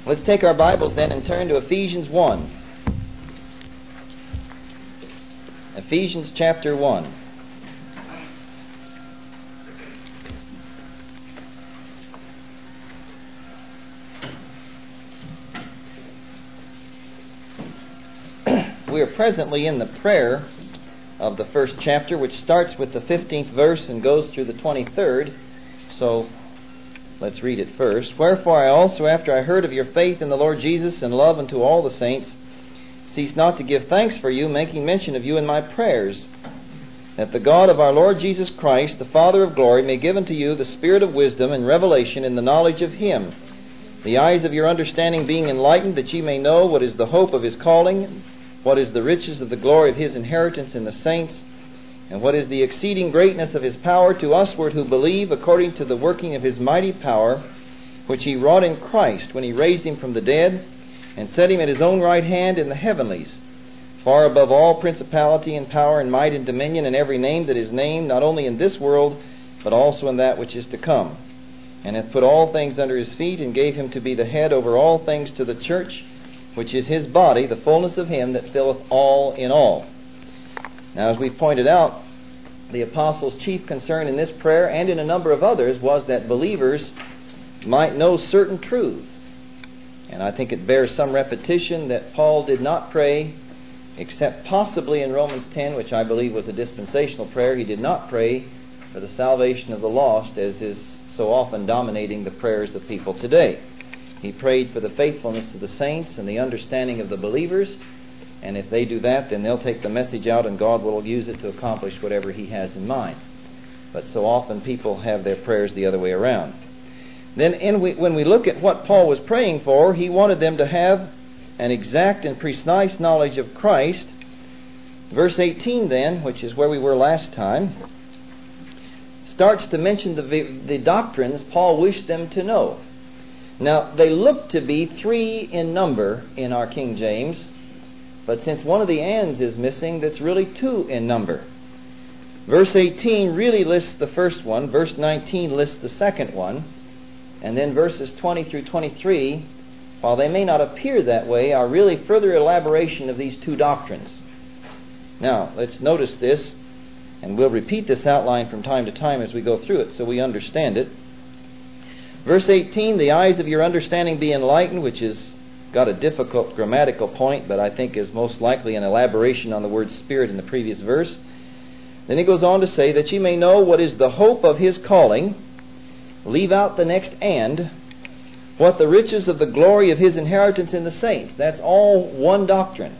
Let's take our Bibles then and turn to Ephesians 1. Ephesians chapter 1. We are presently in the prayer of the first chapter, which starts with the 15th verse and goes through the 23rd. So let's read it first. Wherefore I also, after I heard of your faith in the Lord Jesus and love unto all the saints, cease not to give thanks for you, making mention of you in my prayers, that the God of our Lord Jesus Christ, the Father of glory, may give unto you the spirit of wisdom and revelation in the knowledge of Him, the eyes of your understanding being enlightened, that ye may know what is the hope of His calling, what is the riches of the glory of His inheritance in the saints, and what is the exceeding greatness of His power to usward who believe, according to the working of His mighty power, which He wrought in Christ, when He raised Him from the dead, and set Him at His own right hand in the heavenlies, far above all principality and power and might and dominion, and every name that is named, not only in this world, but also in that which is to come, and hath put all things under His feet, and gave Him to be the head over all things to the church, which is His body, the fullness of Him that filleth all in all. Now, as we pointed out, the Apostles' chief concern in this prayer and in a number of others was that believers might know certain truths. And I think it bears some repetition that Paul did not pray, except possibly in Romans 10, which I believe was a dispensational prayer. He did not pray for the salvation of the lost, as is so often dominating the prayers of people today. He prayed for the faithfulness of the saints and the understanding of the believers, and if they do that, then they'll take the message out and God will use it to accomplish whatever He has in mind. But so often people have their prayers the other way around. Then when we look at what Paul was praying for, he wanted them to have an exact and precise knowledge of Christ. Verse 18 then, which is where we were last time, starts to mention the doctrines Paul wished them to know. Now, they look to be 3 in number in our King James, but since one of the ands is missing, that's really 2 in number. Verse 18 really lists the first one, verse 19 lists the second one, and then verses 20 through 23, while they may not appear that way, are really further elaboration of these 2 doctrines. Now, let's notice this, and we'll repeat this outline from time to time as we go through it so we understand it. Verse 18, the eyes of your understanding be enlightened, which has got a difficult grammatical point, but I think is most likely an elaboration on the word spirit in the previous verse. Then he goes on to say that ye may know what is the hope of His calling. Leave out the next and. What the riches of the glory of His inheritance in the saints. That's all one doctrine.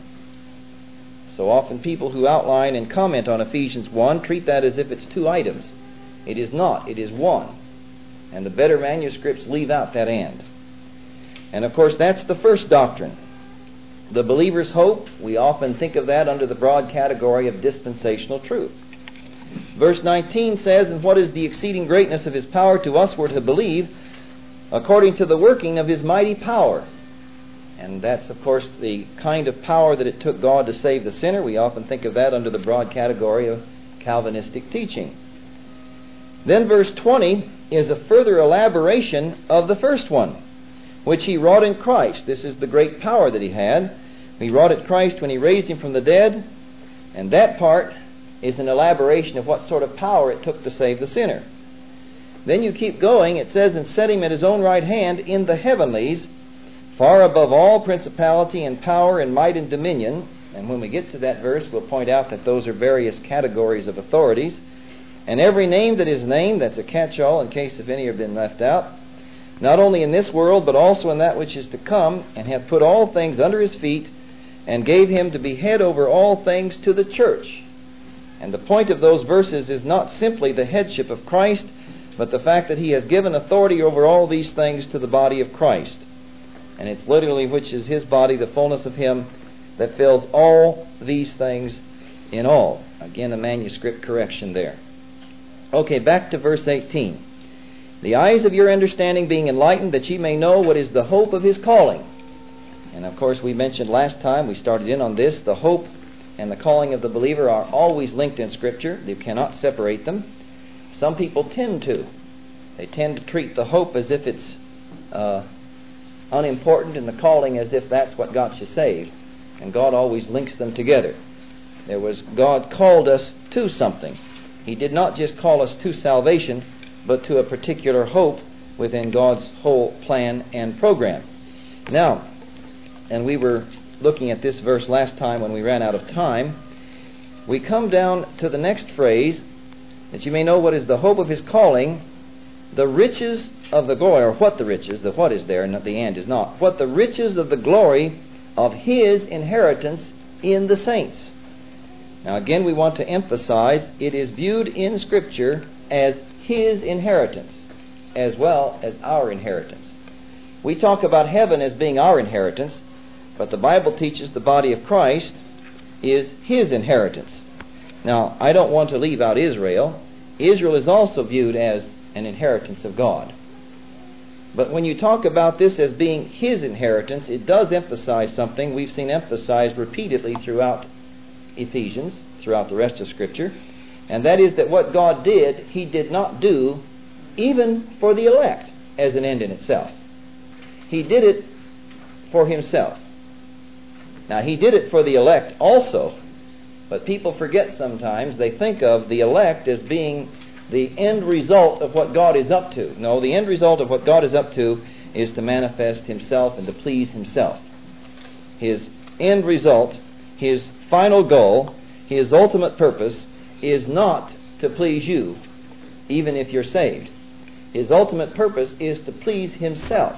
So often people who outline and comment on Ephesians 1 treat that as if it's 2 items. It is not. It is one. And the better manuscripts leave out that and. And of course that's the first doctrine. The believer's hope, we often think of that under the broad category of dispensational truth. Verse 19 says, and what is the exceeding greatness of His power to usward who believe, according to the working of His mighty power. And that's of course the kind of power that it took God to save the sinner. We often think of that under the broad category of Calvinistic teaching. Then verse 20 is a further elaboration of the first one, which He wrought in Christ. This is the great power that He had. He wrought at Christ when He raised Him from the dead, and that part is an elaboration of what sort of power it took to save the sinner. Then you keep going, it says, and set Him at His own right hand in the heavenlies, far above all principality and power and might and dominion. And when we get to that verse, we'll point out that those are various categories of authorities. And every name that is named, that's a catch-all in case if any have been left out, not only in this world, but also in that which is to come, and hath put all things under His feet, and gave Him to be head over all things to the church. And the point of those verses is not simply the headship of Christ, but the fact that He has given authority over all these things to the body of Christ. And it's literally, which is His body, the fullness of Him that fills all these things in all. Again, a manuscript correction there. Okay, back to verse 18. The eyes of your understanding being enlightened, that ye may know what is the hope of His calling. And of course we mentioned last time, we started in on this, the hope and the calling of the believer are always linked in Scripture. You cannot separate them. Some people tend to. They tend to treat the hope as if it's unimportant in the calling as if that's what got you saved. And God always links them together. God called us to something. He did not just call us to salvation, but to a particular hope within God's whole plan and program. Now, and we were looking at this verse last time when we ran out of time, we come down to the next phrase, that you may know what is the hope of His calling, the riches of the glory, or what the riches, the what is there and the and is not, what the riches of the glory of His inheritance in the saints. Now again we want to emphasize it is viewed in Scripture as His inheritance as well as our inheritance. We talk about heaven as being our inheritance, but the Bible teaches the body of Christ is His inheritance. Now, I don't want to leave out Israel. Israel is also viewed as an inheritance of God. But when you talk about this as being His inheritance, it does emphasize something we've seen emphasized repeatedly throughout Ephesians, throughout the rest of Scripture, and that is that what God did, He did not do even for the elect as an end in itself. He did it for Himself. Now, He did it for the elect also, but people forget sometimes. They think of the elect as being the end result of what God is up to. No, the end result of what God is up to is to manifest Himself and to please Himself. His end result, His final goal, His ultimate purpose is not to please you, even if you're saved. His ultimate purpose is to please Himself.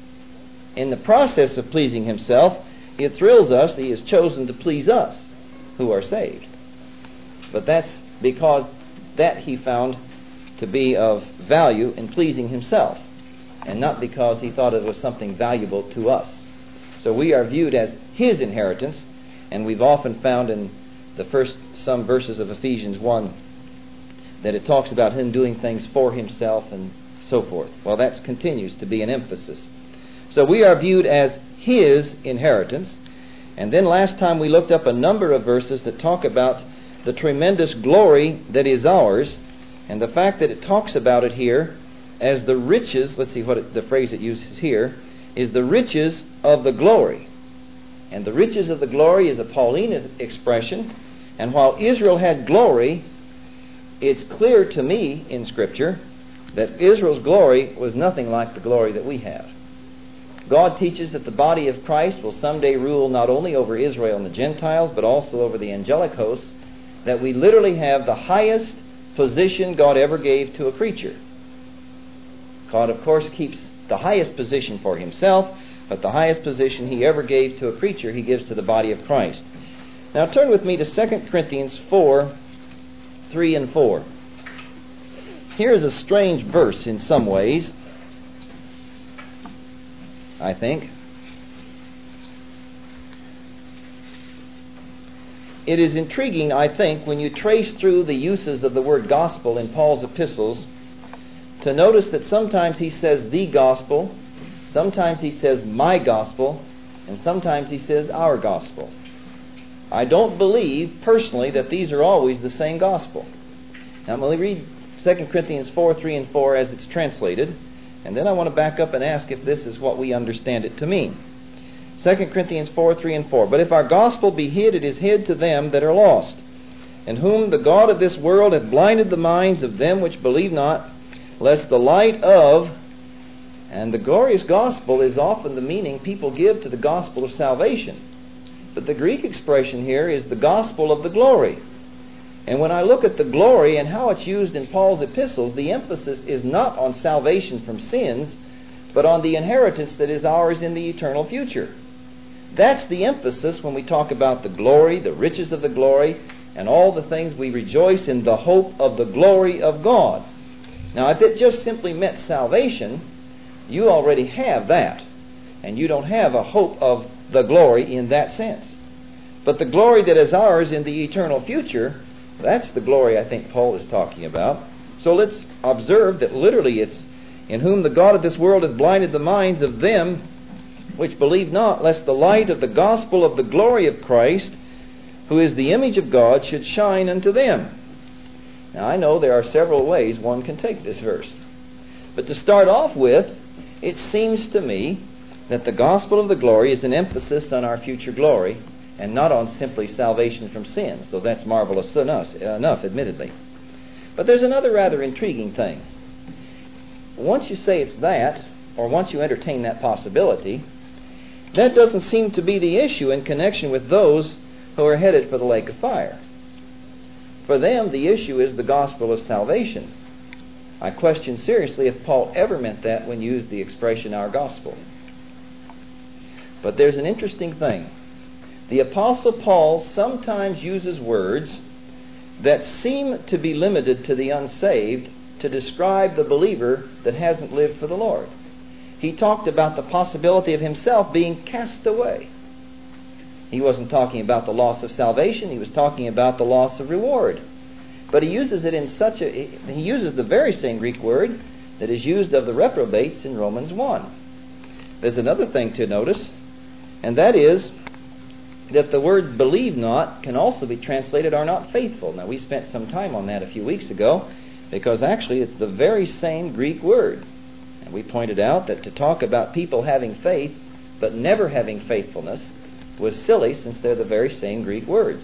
In the process of pleasing Himself, it thrills us that He has chosen to please us who are saved. But that's because that He found to be of value in pleasing Himself, and not because He thought it was something valuable to us. So we are viewed as His inheritance, and we've often found in the first some verses of Ephesians 1 that it talks about Him doing things for Himself and so forth. Well, that continues to be an emphasis. So we are viewed as His inheritance. And then last time we looked up a number of verses that talk about the tremendous glory that is ours, and the fact that it talks about it here as the riches, let's see what the phrase it uses here, is the riches of the glory. And the riches of the glory is a Pauline expression, and while Israel had glory, it's clear to me in Scripture that Israel's glory was nothing like the glory that we have. God teaches that the body of Christ will someday rule not only over Israel and the Gentiles, but also over the angelic hosts, that we literally have the highest position God ever gave to a creature. God, of course, keeps the highest position for Himself, but the highest position He ever gave to a creature, He gives to the body of Christ. Now turn with me to 2 Corinthians 4, 3 and 4. Here is a strange verse in some ways, I think. It is intriguing, I think, when you trace through the uses of the word gospel in Paul's epistles, to notice that sometimes he says the gospel, sometimes he says my gospel, and sometimes he says our gospel. I don't believe, personally, that these are always the same gospel. Now, I'm going to read 2 Corinthians 4, 3 and 4 as it's translated, and then I want to back up and ask if this is what we understand it to mean. 2 Corinthians 4, 3 and 4. But if our gospel be hid, it is hid to them that are lost, in whom the God of this world hath blinded the minds of them which believe not, lest the light of... And the glorious gospel is often the meaning people give to the gospel of salvation. But the Greek expression here is the gospel of the glory. And when I look at the glory and how it's used in Paul's epistles, the emphasis is not on salvation from sins, but on the inheritance that is ours in the eternal future. That's the emphasis when we talk about the glory, the riches of the glory, and all the things we rejoice in the hope of the glory of God. Now, if it just simply meant salvation, you already have that, and you don't have a hope of the glory in that sense. But the glory that is ours in the eternal future, that's the glory I think Paul is talking about. So let's observe that literally it's in whom the God of this world hath blinded the minds of them which believe not, lest the light of the gospel of the glory of Christ, who is the image of God, should shine unto them. Now I know there are several ways one can take this verse. But to start off with, it seems to me that the gospel of the glory is an emphasis on our future glory and not on simply salvation from sin. So that's marvelous enough, admittedly. But there's another rather intriguing thing. Once you say it's that, or once you entertain that possibility, that doesn't seem to be the issue in connection with those who are headed for the lake of fire. For them, the issue is the gospel of salvation. I question seriously if Paul ever meant that when he used the expression our gospel. But there's an interesting thing. The Apostle Paul sometimes uses words that seem to be limited to the unsaved to describe the believer that hasn't lived for the Lord. He talked about the possibility of himself being cast away. He wasn't talking about the loss of salvation, he was talking about the loss of reward. But he uses it in he uses the very same Greek word that is used of the reprobates in Romans 1. There's another thing to notice, and that is that the word believe not can also be translated are not faithful. Now, we spent some time on that a few weeks ago, because actually it's the very same Greek word. And we pointed out that to talk about people having faith but never having faithfulness was silly, since they're the very same Greek words.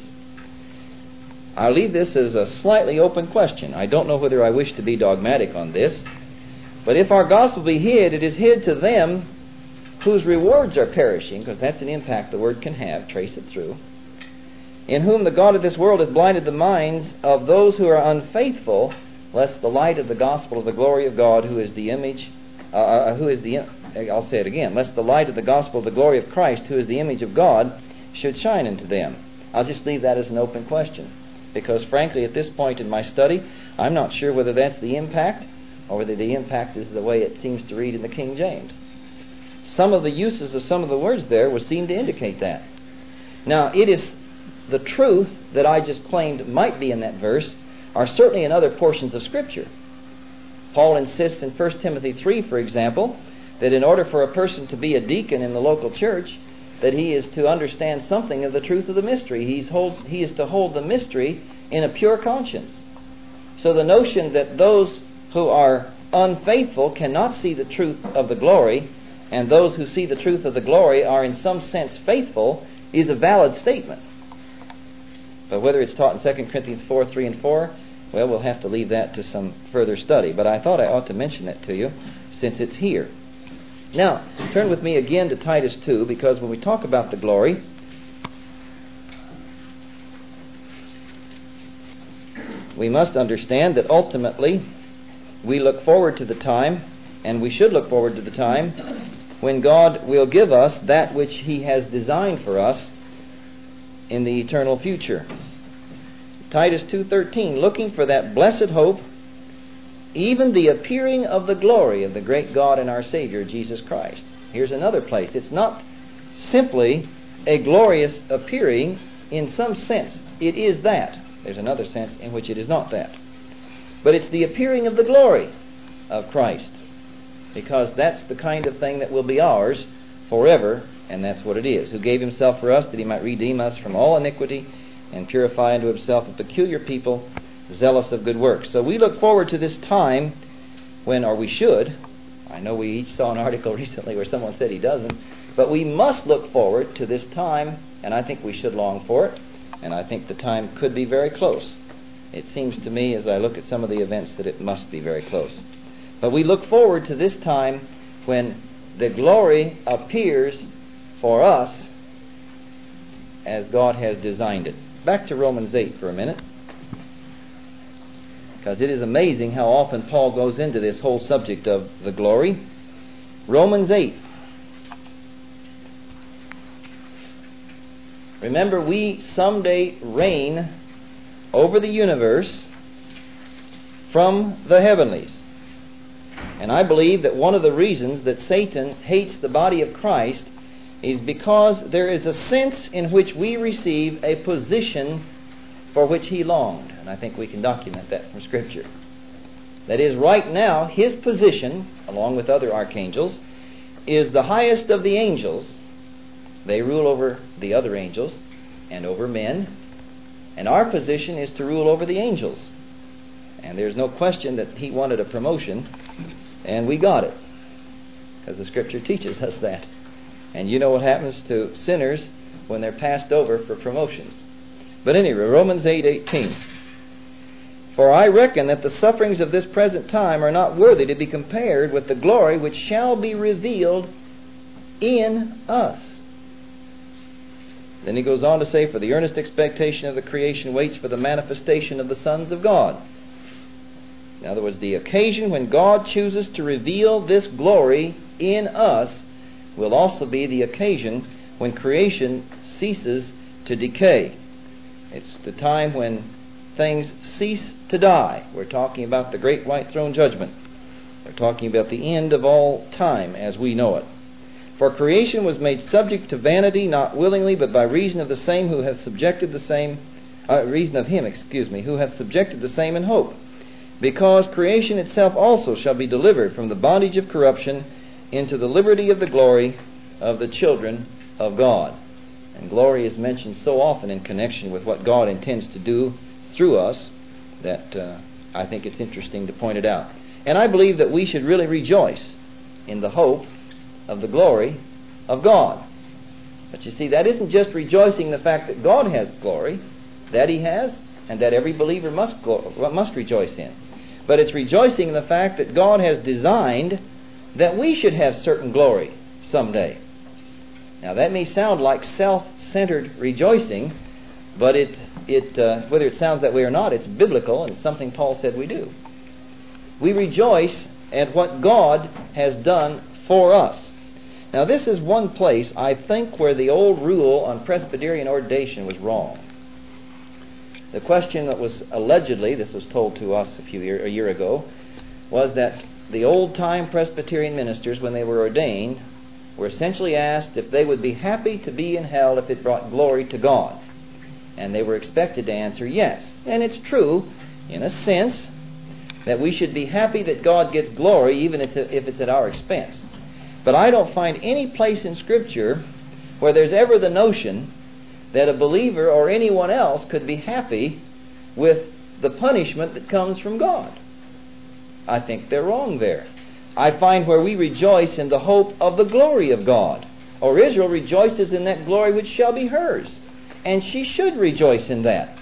I'll leave this as a slightly open question. I don't know whether I wish to be dogmatic on this, but if our gospel be hid, it is hid to them whose rewards are perishing, because that's an impact the word can have, trace it through, in whom the God of this world hath blinded the minds of those who are unfaithful, lest the light of the gospel of the glory of God, who is the image, I'll say it again, lest the light of the gospel of the glory of Christ, who is the image of God, should shine into them. I'll just leave that as an open question, because frankly at this point in my study, I'm not sure whether that's the impact, or whether the impact is the way it seems to read in the King James. Some of the uses of some of the words there would seem to indicate that. Now, it is the truth that I just claimed might be in that verse are certainly in other portions of Scripture. Paul insists in 1 Timothy 3, for example, that in order for a person to be a deacon in the local church, that he is to understand something of the truth of the mystery. He is to hold the mystery in a pure conscience. So the notion that those who are unfaithful cannot see the truth of the glory, and those who see the truth of the glory are in some sense faithful, is a valid statement. But whether it's taught in 2 Corinthians 4, 3 and 4, well, we'll have to leave that to some further study. But I thought I ought to mention it to you since it's here. Now, turn with me again to Titus 2, because when we talk about the glory, we must understand that ultimately we look forward to the time, and we should look forward to the time, when God will give us that which He has designed for us in the eternal future. Titus 2:13, looking for that blessed hope, even the appearing of the glory of the great God and our Savior, Jesus Christ. Here's another place. It's not simply a glorious appearing in some sense. It is that. There's another sense in which it is not that. But it's the appearing of the glory of Christ, because that's the kind of thing that will be ours forever, and that's what it is. Who gave Himself for us that He might redeem us from all iniquity and purify unto Himself a peculiar people, zealous of good works. So we look forward to this time when, or we should, I know we each saw an article recently where someone said he doesn't, but we must look forward to this time, and I think we should long for it, and I think the time could be very close. It seems to me, as I look at some of the events, that it must be very close. But we look forward to this time when the glory appears for us as God has designed it. Back to Romans 8 for a minute, because it is amazing how often Paul goes into this whole subject of the glory. Romans 8. Remember, we someday reign over the universe from the heavenlies. And I believe that one of the reasons that Satan hates the body of Christ is because there is a sense in which we receive a position for which he longed. And I think we can document that from Scripture. That is, right now, his position, along with other archangels, is the highest of the angels. They rule over the other angels and over men. And our position is to rule over the angels. And there's no question that he wanted a promotion, and we got it, because the Scripture teaches us that. And you know what happens to sinners when they're passed over for promotions. But anyway, Romans 8:18. For I reckon that the sufferings of this present time are not worthy to be compared with the glory which shall be revealed in us. Then he goes on to say, for the earnest expectation of the creation waits for the manifestation of the sons of God. In other words, the occasion when God chooses to reveal this glory in us will also be the occasion when creation ceases to decay. It's the time when things cease to die. We're talking about the great white throne judgment. We're talking about the end of all time as we know it. For creation was made subject to vanity, not willingly, but by reason of the same who hath subjected the same, who hath subjected the same in hope. Because creation itself also shall be delivered from the bondage of corruption into the liberty of the glory of the children of God. And glory is mentioned so often in connection with what God intends to do through us that I think it's interesting to point it out. And I believe that we should really rejoice in the hope of the glory of God. But you see, that isn't just rejoicing in the fact that God has glory, that He has, and that every believer must rejoice in. But it's rejoicing in the fact that God has designed that we should have certain glory someday. Now that may sound like self-centered rejoicing, but whether it sounds that way or not, it's biblical, and it's something Paul said we do. We rejoice at what God has done for us. Now this is one place, I think, where the old rule on Presbyterian ordination was wrong. The question that was allegedly, this was told to us a year ago, was that the old-time Presbyterian ministers, when they were ordained, were essentially asked if they would be happy to be in hell if it brought glory to God. And they were expected to answer yes. And it's true, in a sense, that we should be happy that God gets glory even if it's at our expense. But I don't find any place in Scripture where there's ever the notion that a believer or anyone else could be happy with the punishment that comes from God. I think they're wrong there. I find where we rejoice in the hope of the glory of God. Or Israel rejoices in that glory which shall be hers. And she should rejoice in that.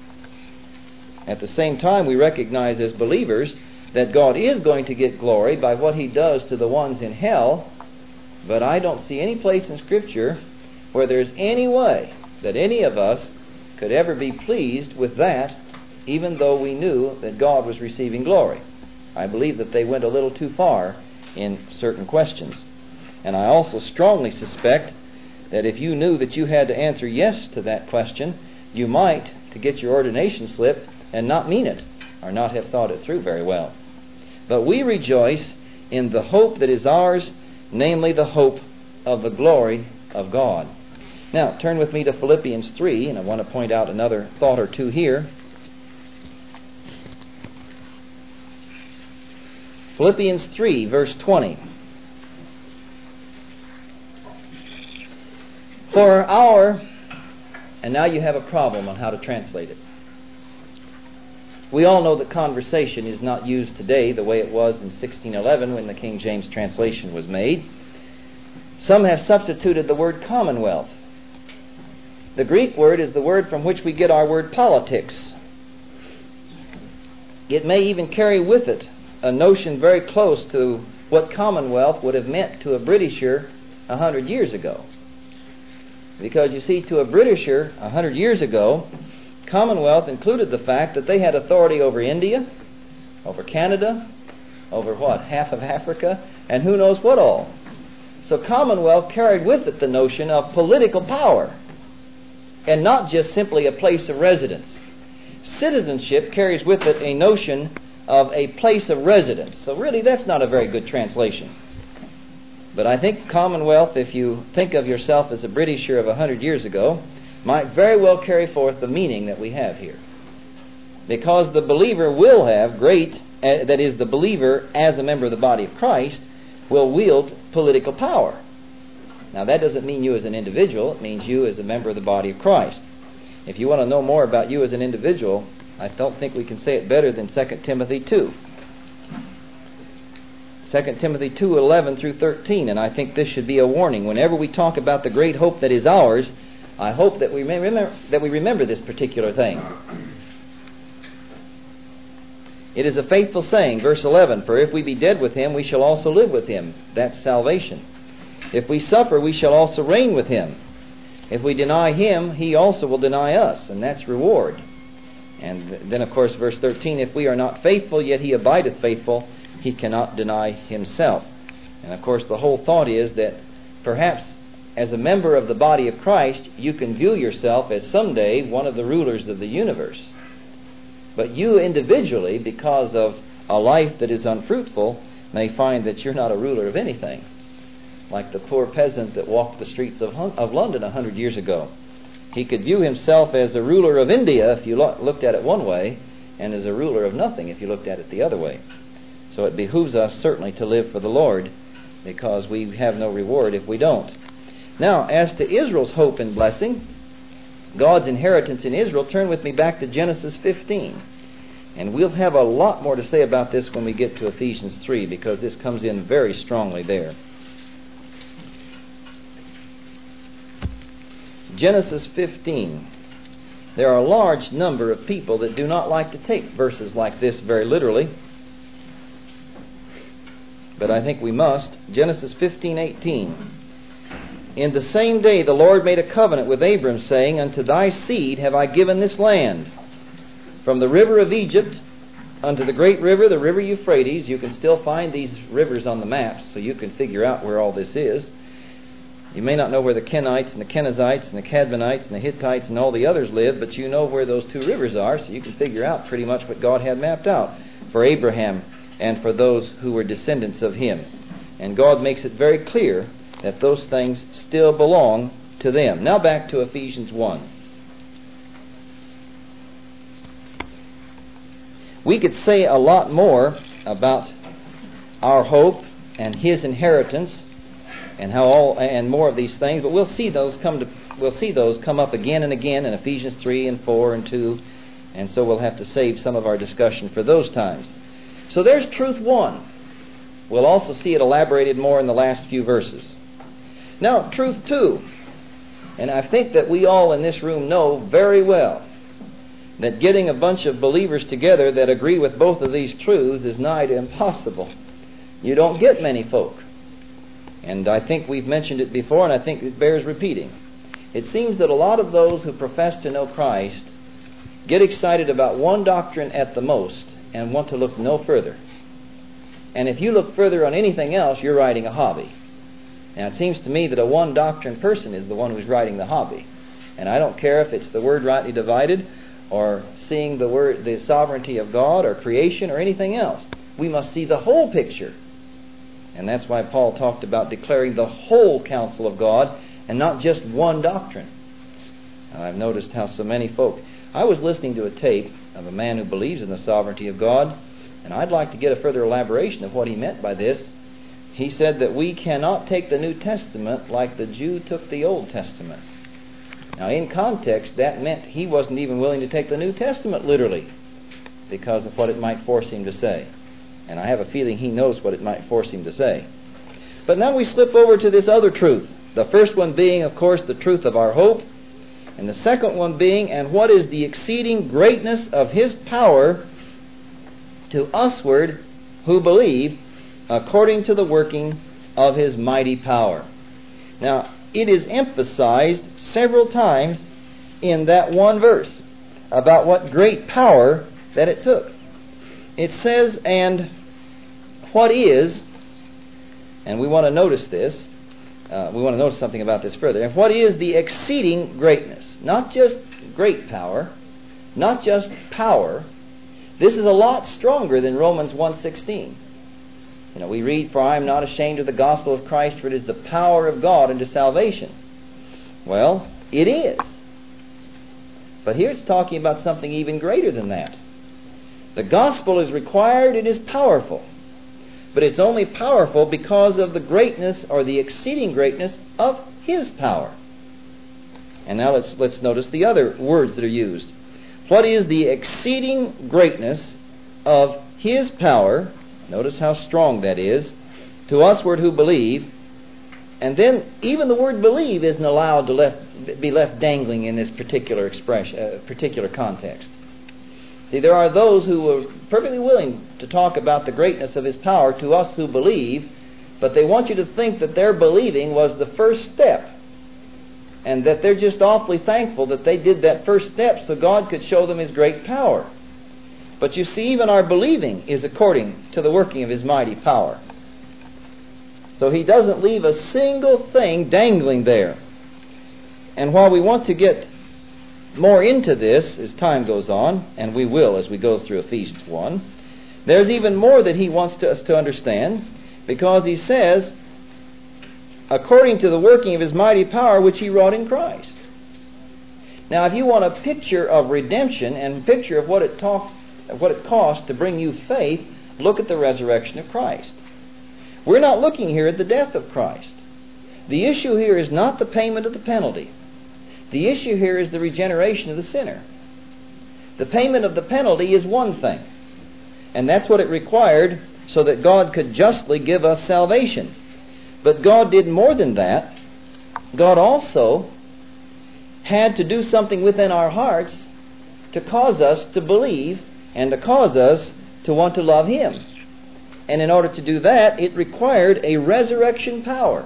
At the same time, we recognize as believers that God is going to get glory by what He does to the ones in hell. But I don't see any place in Scripture where there's any way that any of us could ever be pleased with that, even though we knew that God was receiving glory. I believe that they went a little too far in certain questions. And I also strongly suspect that if you knew that you had to answer yes to that question, you might, to get your ordination slip, and not mean it, or not have thought it through very well. But we rejoice in the hope that is ours, namely the hope of the glory of God. Now, turn with me to Philippians 3, and I want to point out another thought or two here. Philippians 3, verse 20. And now you have a problem on how to translate it. We all know that conversation is not used today the way it was in 1611 when the King James translation was made. Some have substituted the word commonwealth. The Greek word is the word from which we get our word politics. It may even carry with it a notion very close to what commonwealth would have meant to a Britisher 100 years ago. Because you see, to a Britisher 100 years ago, commonwealth included the fact that they had authority over India, over Canada, over half of Africa, and who knows what all. So commonwealth carried with it the notion of political power, and not just simply a place of residence. Citizenship carries with it a notion of a place of residence. So really, that's not a very good translation. But I think commonwealth, if you think of yourself as a Britisher of 100 years ago, might very well carry forth the meaning that we have here. Because the believer will have that is, the believer as a member of the body of Christ will wield political power. Now that doesn't mean you as an individual, it means you as a member of the body of Christ. If you want to know more about you as an individual, I don't think we can say it better than 2 Timothy 2. 2 Timothy 2:11 through 13, and I think this should be a warning. Whenever we talk about the great hope that is ours, I hope that we remember this particular thing. It is a faithful saying, verse 11, "For if we be dead with Him, we shall also live with Him." That's salvation. "If we suffer, we shall also reign with Him. If we deny Him, He also will deny us," and that's reward. And then, of course, verse 13, "If we are not faithful, yet He abideth faithful, He cannot deny Himself." And, of course, the whole thought is that perhaps as a member of the body of Christ, you can view yourself as someday one of the rulers of the universe. But you individually, because of a life that is unfruitful, may find that you're not a ruler of anything. Like the poor peasant that walked the streets of London 100 years ago. He could view himself as a ruler of India if you looked at it one way, and as a ruler of nothing if you looked at it the other way. So it behooves us certainly to live for the Lord, because we have no reward if we don't. Now, as to Israel's hope and blessing, God's inheritance in Israel, turn with me back to Genesis 15. And we'll have a lot more to say about this when we get to Ephesians 3, because this comes in very strongly there. Genesis 15. There are a large number of people that do not like to take verses like this very literally, but I think we must. Genesis 15:18. "In the same day the Lord made a covenant with Abram, saying, Unto thy seed have I given this land, from the river of Egypt unto the great river, the river Euphrates." You can still find these rivers on the maps, so you can figure out where all this is. You may not know where the Kenites and the Kenizzites and the Cadmonites and the Hittites and all the others live, but you know where those two rivers are, so you can figure out pretty much what God had mapped out for Abraham and for those who were descendants of him. And God makes it very clear that those things still belong to them. Now back to Ephesians 1. We could say a lot more about our hope and His inheritance and and more of these things, but we'll see those come up again and again in Ephesians 3 and 4 and 2, and so we'll have to save some of our discussion for those times. So there's truth 1. We'll also see it elaborated more in the last few verses. Now, truth 2, and I think that we all in this room know very well that getting a bunch of believers together that agree with both of these truths is nigh to impossible. You don't get many folk. And I think we've mentioned it before, and I think it bears repeating. It seems that a lot of those who profess to know Christ get excited about one doctrine at the most and want to look no further. And if you look further on anything else, you're riding a hobby. Now, it seems to me that a one doctrine person is the one who's riding the hobby. And I don't care if it's the Word rightly divided, or seeing the sovereignty of God, or creation, or anything else. We must see the whole picture. And that's why Paul talked about declaring the whole counsel of God and not just one doctrine. Now, I've noticed how so many folk... I was listening to a tape of a man who believes in the sovereignty of God, and I'd like to get a further elaboration of what he meant by this. He said that we cannot take the New Testament like the Jew took the Old Testament. Now, in context, that meant he wasn't even willing to take the New Testament literally because of what it might force him to say. And I have a feeling he knows what it might force him to say. But now we slip over to this other truth. The first one being, of course, the truth of our hope. And the second one being, and what is the exceeding greatness of His power to usward who believe, according to the working of His mighty power. Now, it is emphasized several times in that one verse about what great power that it took. It says, and what is, and we want to notice this, we want to notice something about this further, and what is the exceeding greatness? Not just great power, not just power. This is a lot stronger than Romans 1:16. You know, we read, "For I am not ashamed of the gospel of Christ, for it is the power of God unto salvation." Well, it is. But here it's talking about something even greater than that. The gospel is required, it is powerful. But it's only powerful because of the greatness or the exceeding greatness of His power. And now let's notice the other words that are used. What is the exceeding greatness of His power? Notice how strong that is. to usward who believe. And then even the word believe isn't allowed to be left dangling in this particular expression, particular context. See, there are those who are perfectly willing to talk about the greatness of His power to us who believe, but they want you to think that their believing was the first step, and that they're just awfully thankful that they did that first step so God could show them His great power. But you see, even our believing is according to the working of His mighty power. So He doesn't leave a single thing dangling there. And while we want to get more into this as time goes on, and we will as we go through Ephesians 1, there's even more that He wants us to understand, because He says, according to the working of His mighty power which He wrought in Christ. Now, if you want a picture of redemption and a picture of what it costs to bring you faith, look at the resurrection of Christ. We're not looking here at the death of Christ. The issue here is not the payment of the penalty. The issue here is the regeneration of the sinner. The payment of the penalty is one thing, and that's what it required so that God could justly give us salvation. But God did more than that. God also had to do something within our hearts to cause us to believe and to cause us to want to love Him. And in order to do that, it required a resurrection power.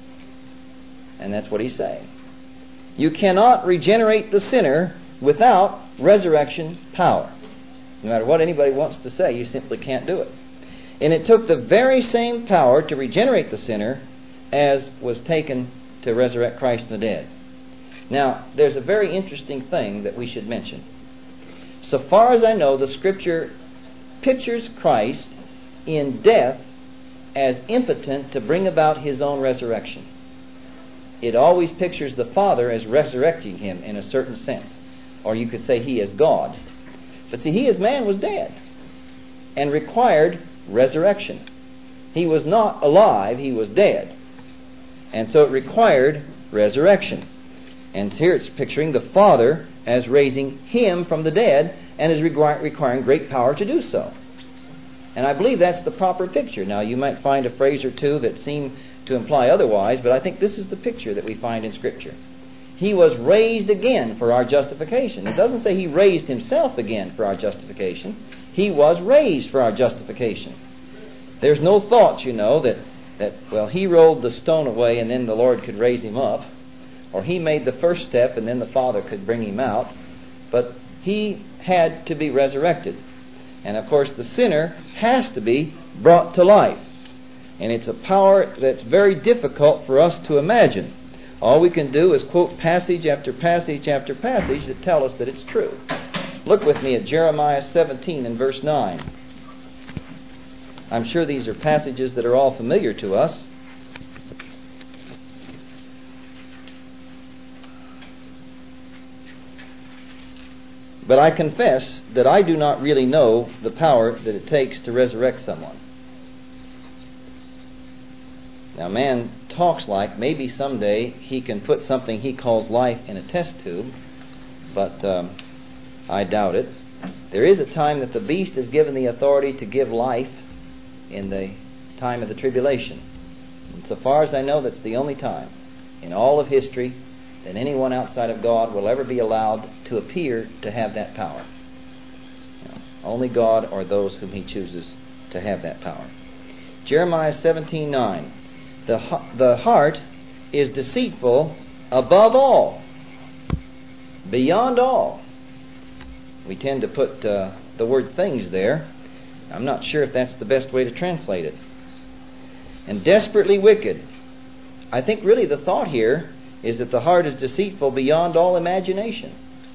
And that's what He's saying. You cannot regenerate the sinner without resurrection power. No matter what anybody wants to say, you simply can't do it. And it took the very same power to regenerate the sinner as was taken to resurrect Christ from the dead. Now, there's a very interesting thing that we should mention. So far as I know, the Scripture pictures Christ in death as impotent to bring about His own resurrection. It always pictures the Father as resurrecting Him in a certain sense. Or you could say He as God. But see, He as man was dead and required resurrection. He was not alive, He was dead. And so it required resurrection. And here it's picturing the Father as raising Him from the dead and is requiring great power to do so. And I believe that's the proper picture. Now, you might find a phrase or two that seem to imply otherwise, but I think this is the picture that we find in Scripture. He was raised again for our justification. It doesn't say He raised Himself again for our justification. He was raised for our justification. There's no thought, you know, that He rolled the stone away and then the Lord could raise Him up, or He made the first step and then the Father could bring Him out. But He had to be resurrected. And of course the sinner has to be brought to life. And it's a power that's very difficult for us to imagine. All we can do is quote passage after passage after passage that tell us that it's true. Look with me at Jeremiah 17 and verse 9. I'm sure these are passages that are all familiar to us. But I confess that I do not really know the power that it takes to resurrect someone. Now, man talks like maybe someday he can put something he calls life in a test tube, but I doubt it. There is a time that the beast is given the authority to give life in the time of the tribulation. And so far as I know, that's the only time in all of history that anyone outside of God will ever be allowed to appear to have that power. Only God or those whom He chooses to have that power. Jeremiah 17:9. The heart is deceitful above all, beyond all. We tend to put the word things there. I'm not sure if that's the best way to translate it. And desperately wicked. I think really the thought here is that the heart is deceitful beyond all imagination.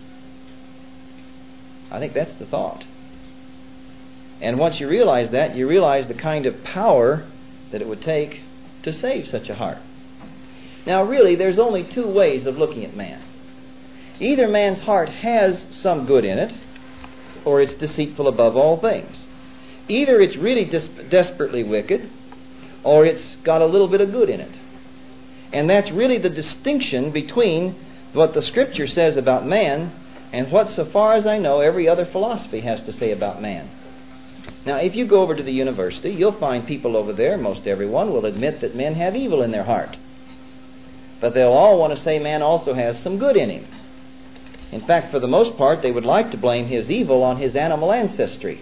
I think that's the thought. And once you realize that, you realize the kind of power that it would take to save such a heart. Now really, there's only two ways of looking at man. Either man's heart has some good in it, or it's deceitful above all things. Either it's really desperately wicked, or it's got a little bit of good in it. And that's really the distinction between what the Scripture says about man and what, so far as I know, every other philosophy has to say about man. Now, if you go over to the university, you'll find people over there, most everyone, will admit that men have evil in their heart. But they'll all want to say man also has some good in him. In fact, for the most part, they would like to blame his evil on his animal ancestry.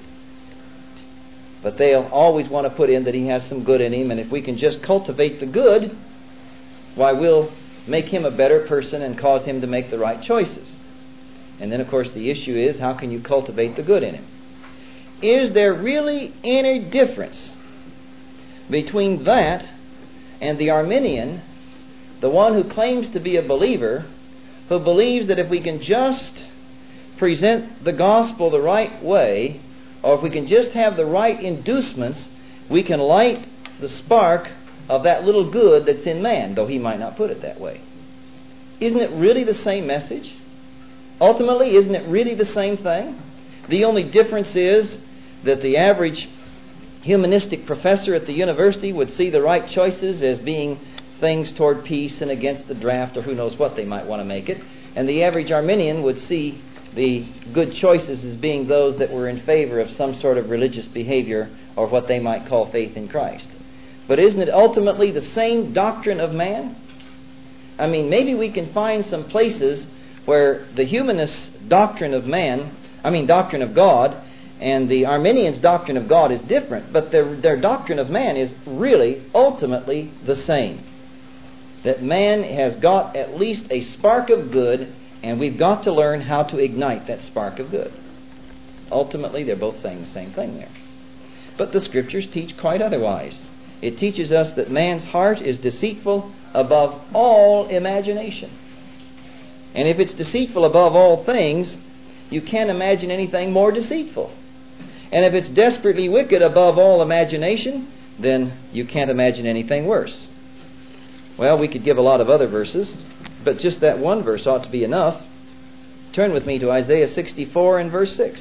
But they'll always want to put in that he has some good in him, and if we can just cultivate the good, why, we'll make him a better person and cause him to make the right choices. And then, of course, the issue is, how can you cultivate the good in him? Is there really any difference between that and the Arminian, the one who claims to be a believer, who believes that if we can just present the gospel the right way, or if we can just have the right inducements, we can light the spark of that little good that's in man, though he might not put it that way? Isn't it really the same message? Ultimately, isn't it really the same thing? The only difference is that the average humanistic professor at the university would see the right choices as being things toward peace and against the draft, or who knows what they might want to make it. And the average Arminian would see the good choices as being those that were in favor of some sort of religious behavior, or what they might call faith in Christ. But isn't it ultimately the same doctrine of man? I mean, maybe we can find some places where the humanist doctrine of doctrine of God, and the Arminians' doctrine of God is different, but their doctrine of man is really ultimately the same. That man has got at least a spark of good, and we've got to learn how to ignite that spark of good. Ultimately, they're both saying the same thing there. But the Scriptures teach quite otherwise. It teaches us that man's heart is deceitful above all imagination. And if it's deceitful above all things, you can't imagine anything more deceitful. And if it's desperately wicked above all imagination, then you can't imagine anything worse. Well, we could give a lot of other verses, but just that one verse ought to be enough. Turn with me to Isaiah 64 and verse 6.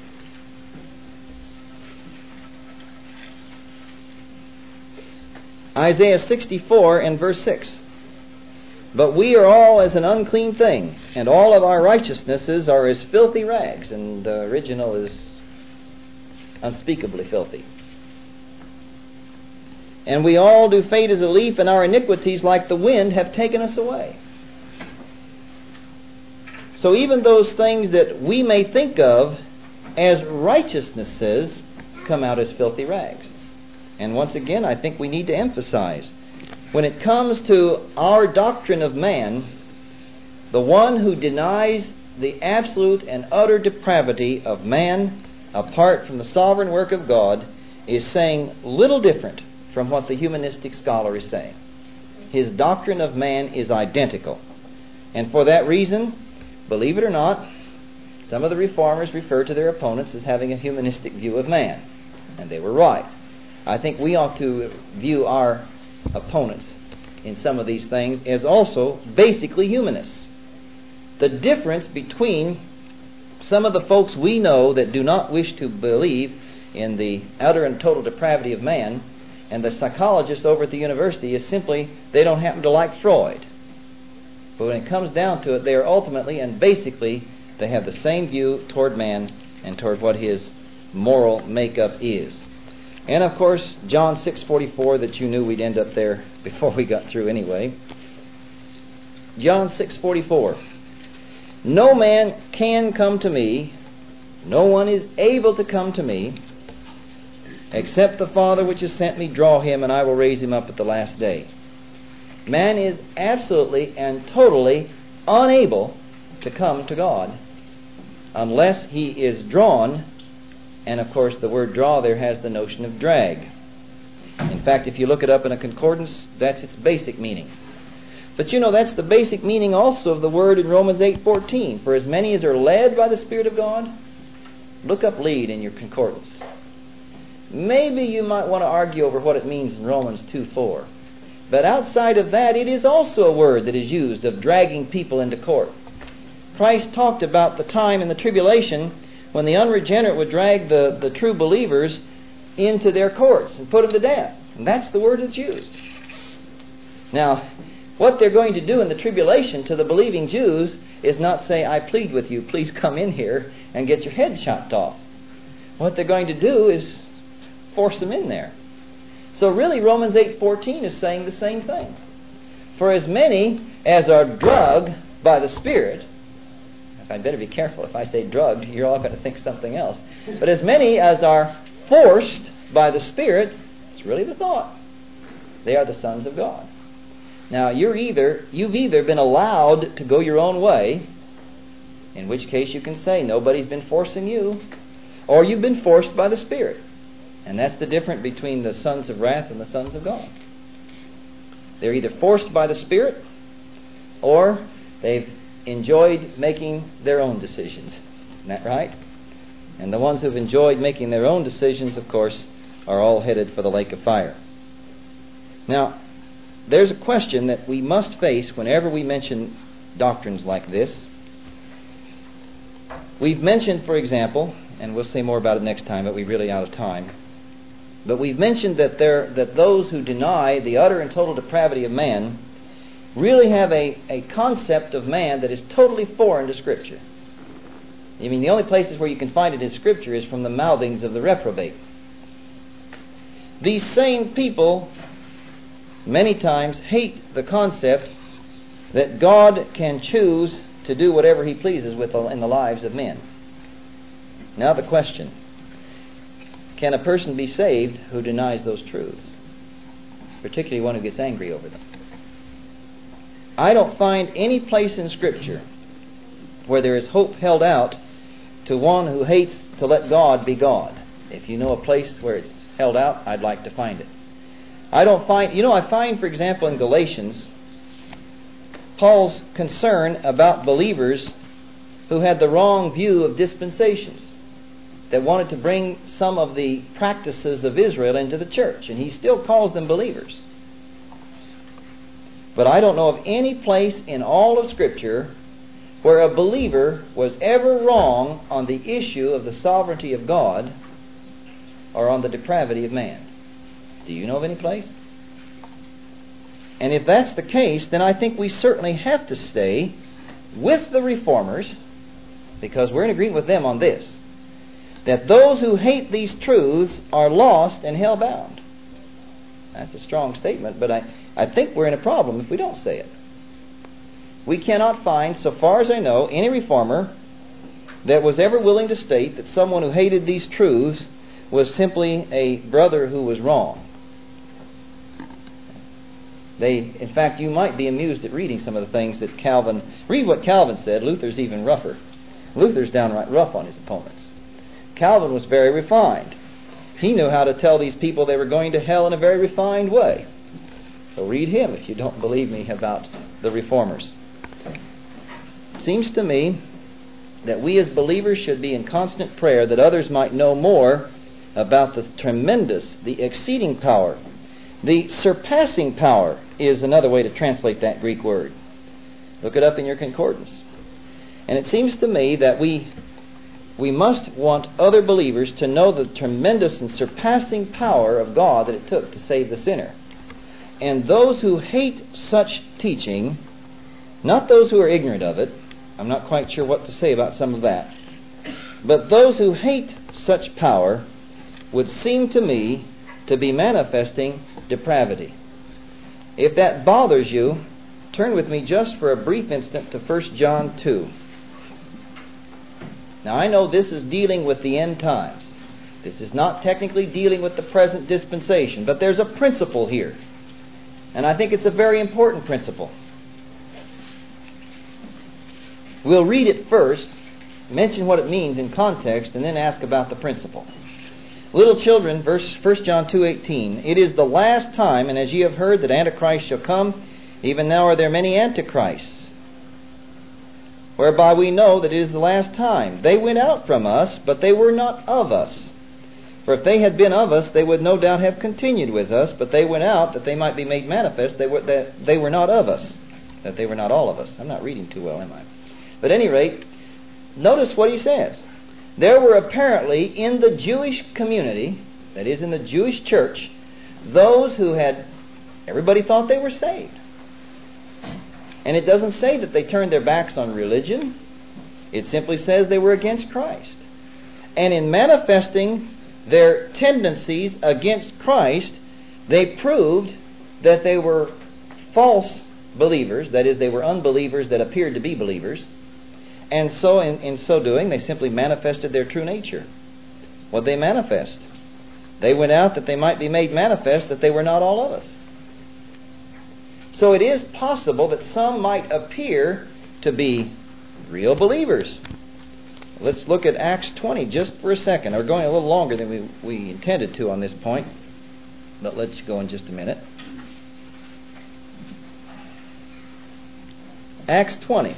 Isaiah 64 and verse 6. But we are all as an unclean thing, and all of our righteousnesses are as filthy rags. And the original is unspeakably filthy. And we all do fade as a leaf, and our iniquities like the wind have taken us away. So even those things that we may think of as righteousnesses come out as filthy rags. And once again, I think we need to emphasize, when it comes to our doctrine of man, the one who denies the absolute and utter depravity of man apart from the sovereign work of God is saying little different from what the humanistic scholar is saying. His doctrine of man is identical. And for that reason, believe it or not, some of the reformers refer to their opponents as having a humanistic view of man. And they were right. I think we ought to view our opponents in some of these things as also basically humanists. The difference between some of the folks we know that do not wish to believe in the utter and total depravity of man and the psychologists over at the university is simply they don't happen to like Freud. But when it comes down to it, they are ultimately and basically, they have the same view toward man and toward what his moral makeup is. And of course, John 6:44, that you knew we'd end up there before we got through anyway. John 6:44. No man can come to me, no one is able to come to me, except the Father which has sent me draw him, and I will raise him up at the last day. Man is absolutely and totally unable to come to God unless he is drawn. And of course, the word draw there has the notion of drag. In fact, if you look it up in a concordance, that's its basic meaning. But you know, that's the basic meaning also of the word in Romans 8:14. For as many as are led by the Spirit of God, look up lead in your concordance. Maybe you might want to argue over what it means in Romans 2:4. But outside of that, it is also a word that is used of dragging people into court. Christ talked about the time in the tribulation when the unregenerate would drag the true believers into their courts and put them to death. And that's the word that's used. Now, what they're going to do in the tribulation to the believing Jews is not say, I plead with you, please come in here and get your head chopped off. What they're going to do is force them in there. So really Romans 8:14 is saying the same thing. For as many as are drugged by the Spirit, I'd better be careful if I say drugged, you're all going to think something else. But as many as are forced by the Spirit, it's really the thought, they are the sons of God. Now you've either been allowed to go your own way, in which case you can say nobody's been forcing you, or you've been forced by the Spirit. And that's the difference between the sons of wrath and the sons of God. They're either forced by the Spirit, or they've enjoyed making their own decisions. Isn't that right? And the ones who've enjoyed making their own decisions, of course, are all headed for the lake of fire. Now, there's a question that we must face whenever we mention doctrines like this. We've mentioned, for example, and we'll say more about it next time, but we're really out of time. But we've mentioned that those who deny the utter and total depravity of man really have a concept of man that is totally foreign to Scripture. I mean, the only places where you can find it in Scripture is from the mouthings of the reprobate. These same people many times hate the concept that God can choose to do whatever He pleases in the lives of men. Now the question, can a person be saved who denies those truths? Particularly one who gets angry over them. I don't find any place in Scripture where there is hope held out to one who hates to let God be God. If you know a place where it's held out, I'd like to find it. I find, for example, in Galatians, Paul's concern about believers who had the wrong view of dispensations, that wanted to bring some of the practices of Israel into the church, and he still calls them believers. But I don't know of any place in all of Scripture where a believer was ever wrong on the issue of the sovereignty of God or on the depravity of man. Do you know of any place? And if that's the case, then I think we certainly have to stay with the reformers, because we're in agreement with them on this, that those who hate these truths are lost and hell-bound. That's a strong statement, but I think we're in a problem if we don't say it. We cannot find, so far as I know, any reformer that was ever willing to state that someone who hated these truths was simply a brother who was wrong. In fact, you might be amused at reading some of the things that Calvin... Read what Calvin said. Luther's even rougher. Luther's downright rough on his opponents. Calvin was very refined. He knew how to tell these people they were going to hell in a very refined way. So read him if you don't believe me about the reformers. It seems to me that we as believers should be in constant prayer that others might know more about the tremendous, the exceeding power. The surpassing power is another way to translate that Greek word. Look it up in your concordance. And it seems to me that we must want other believers to know the tremendous and surpassing power of God that it took to save the sinner. And those who hate such teaching, not those who are ignorant of it, I'm not quite sure what to say about some of that, but those who hate such power would seem to me to be manifesting depravity. If that bothers you, turn with me just for a brief instant to 1 John 2. Now I know this is dealing with the end times. This is not technically dealing with the present dispensation, but there's a principle here. And I think it's a very important principle. We'll read it first, mention what it means in context, and then ask about the principle. Little children, 1 John 2:18, it is the last time, and as ye have heard that Antichrist shall come, even now are there many Antichrists, whereby we know that it is the last time. They went out from us, but they were not of us. For if they had been of us, they would no doubt have continued with us, but they went out that they might be made manifest that they were not of us, that they were not all of us. I'm not reading too well, am I? But at any rate, notice what he says. There were apparently in the Jewish community, that is in the Jewish church, those who everybody thought they were saved. And it doesn't say that they turned their backs on religion. It simply says they were against Christ. And in manifesting their tendencies against Christ, they proved that they were false believers, that is, they were unbelievers that appeared to be believers, and so in so doing, they simply manifested their true nature. What they manifest? They went out that they might be made manifest that they were not all of us. So it is possible that some might appear to be real believers. Let's look at Acts 20 just for a second. We're going a little longer than we intended to on this point, but let's go in just a minute. Acts 20.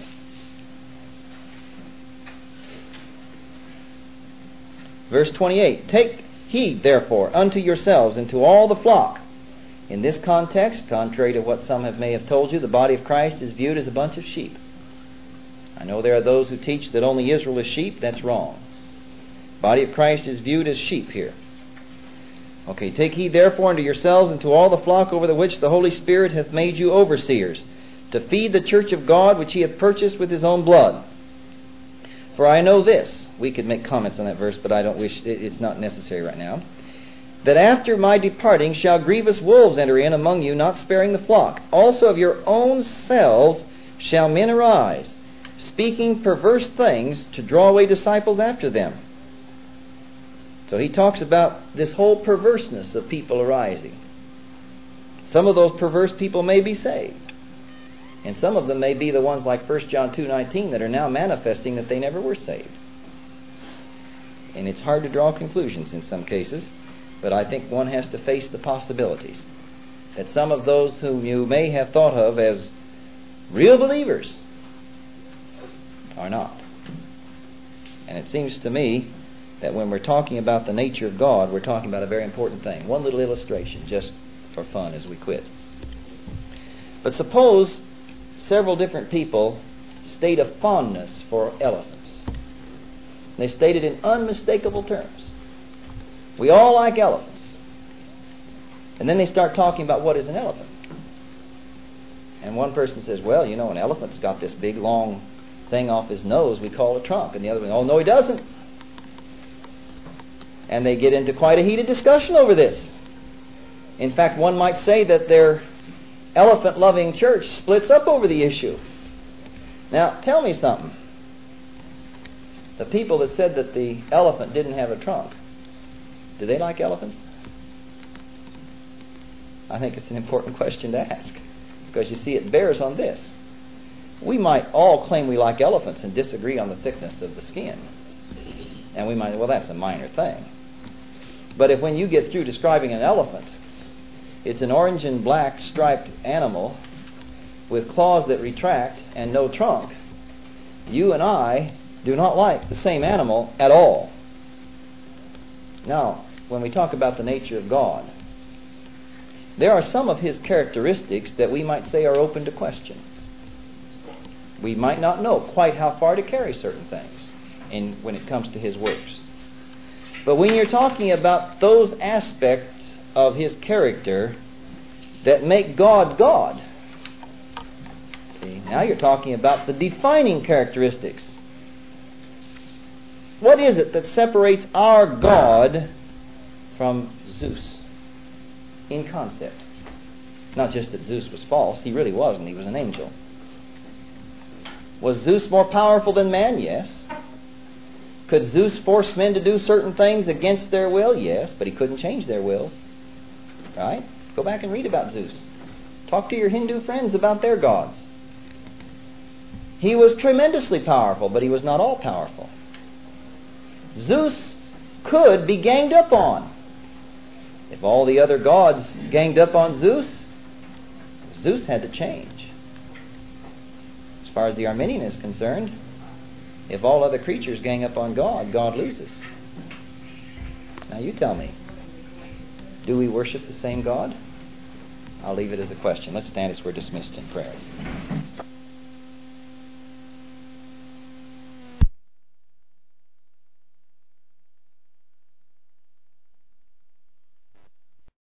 Verse 28. Take heed, therefore, unto yourselves and to all the flock. In this context, contrary to what some may have told you, the body of Christ is viewed as a bunch of sheep. I know there are those who teach that only Israel is sheep. That's wrong. The body of Christ is viewed as sheep here. Okay, take heed therefore unto yourselves and to all the flock over the which the Holy Spirit hath made you overseers, to feed the church of God which He hath purchased with His own blood. For I know this. We could make comments on that verse, but I don't wish, it's not necessary right now. That after my departing shall grievous wolves enter in among you, not sparing the flock. Also of your own selves shall men arise, speaking perverse things to draw away disciples after them. So he talks about this whole perverseness of people arising. Some of those perverse people may be saved. And some of them may be the ones like 1 John 2:19 that are now manifesting that they never were saved. And it's hard to draw conclusions in some cases, but I think one has to face the possibilities that some of those whom you may have thought of as real believers are not. And it seems to me that when we're talking about the nature of God, we're talking about a very important thing. One little illustration, just for fun as we quit. But suppose several different people state a fondness for elephants. They state it in unmistakable terms. We all like elephants. And then they start talking about what is an elephant. And one person says, well, you know, an elephant's got this big long thing off his nose we call a trunk. And the other one, oh, no, he doesn't. And they get into quite a heated discussion over this. In fact, one might say that their elephant-loving church splits up over the issue. Now, tell me something. The people that said that the elephant didn't have a trunk, do they like elephants? I think it's an important question to ask, because you see it bears on this. We might all claim we like elephants and disagree on the thickness of the skin. And we might, well, that's a minor thing. But if when you get through describing an elephant, it's an orange and black striped animal with claws that retract and no trunk, you and I do not like the same animal at all. Now, when we talk about the nature of God, there are some of His characteristics that we might say are open to question. We might not know quite how far to carry certain things when it comes to His works. But when you're talking about those aspects of His character that make God God, see, now you're talking about the defining characteristics. What is it that separates our God from Zeus in concept? Not just that Zeus was false, he really wasn't, he was an angel. Was Zeus more powerful than man? Yes. Could Zeus force men to do certain things against their will? Yes, but he couldn't change their wills. Right? Go back and read about Zeus. Talk to your Hindu friends about their gods. He was tremendously powerful, but he was not all powerful. Zeus could be ganged up on. If all the other gods ganged up on Zeus, Zeus had to change. As far as the Arminian is concerned, if all other creatures gang up on God, God loses. Now you tell me, do we worship the same God? I'll leave it as a question. Let's stand as we're dismissed in prayer.